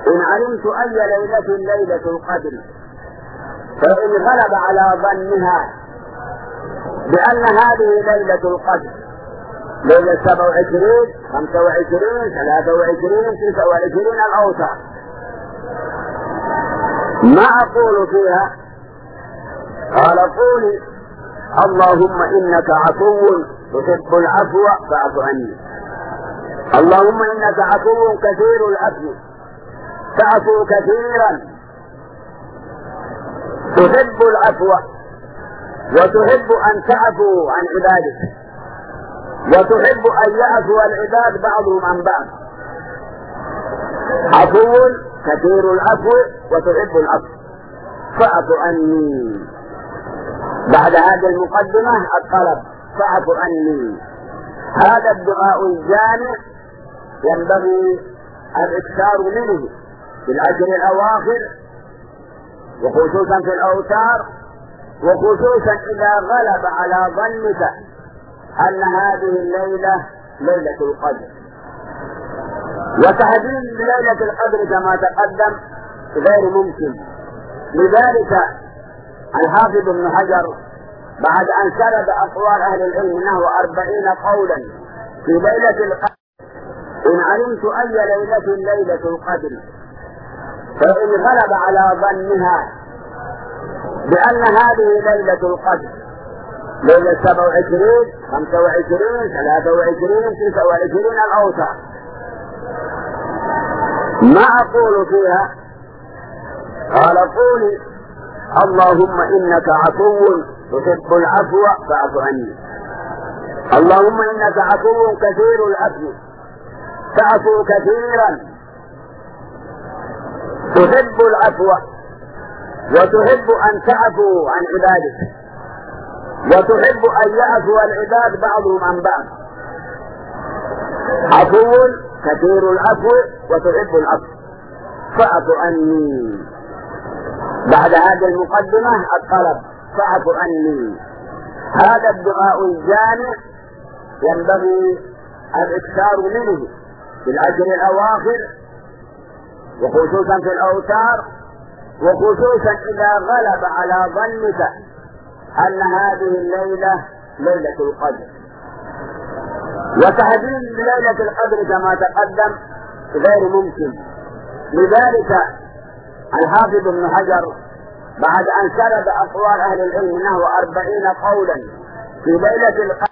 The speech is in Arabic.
إن علمت أي ليلة ليلة القدر، فإن غلب على ظنها بأن هذه ليلة القدر ليلة 27 25 23 29 الأوتار، ما أقول فيها؟ قال قولي اللهم إنك عفو تحب العفو فاعف عني، اللهم إنك عفو كثير العفو تعفو كثيرا، تحب العفو وتحب أن تعفو عن عبادك، وتحب أن يعفو العباد بعضهم عن بعض، عفو كثير العفو وتحب العفو فاعف عني. بعد هذه المقدمة الطلب فاعف عني، هذا الدعاء الجامع ينبغي الاكثار منه في العشر الأواخر، وخصوصا في الأوتار، وخصوصا إذا غلب على ظنك أن هذه الليلة ليلة القدر. وتحديد ليلة القدر كما تقدم غير ممكن، لذلك الحافظ ابن حجر بعد أن سرد أقوال أهل العلم نحو 40 قولا في ليلة القدر، إن علمت أي ليلة ليلة القدر، فإن غلب على ظنها بأن هذه ليلة القدر ليلة 27 25 23 29 الأوتار، ما أقول فيها؟ قال قولي اللهم إنك عفو تحب العفو فاعف عني، اللهم إنك عفو كثير العفو تعفو كثيرا، تحب العفو وتحب أن تعفو عن عبادك، وتحب أن يعفو العباد بعضهم عن بعض، عفو كثير العفو وتحب العفو فاعف عني. بعد هذه المقدمة الطلب فاعف عني، هذا الدعاء الجامع ينبغي الاكثار منه في العشر الأواخر، وخصوصا في الأوتار، وخصوصا إذا غلب على ظنك أن هذه الليلة ليلة القدر. وتحديد ليلة القدر كما تقدم غير ممكن، لذلك الحافظ ابن حجر بعد أن سرد أقوال أهل العلم نحو 40 قولا في ليلة القدر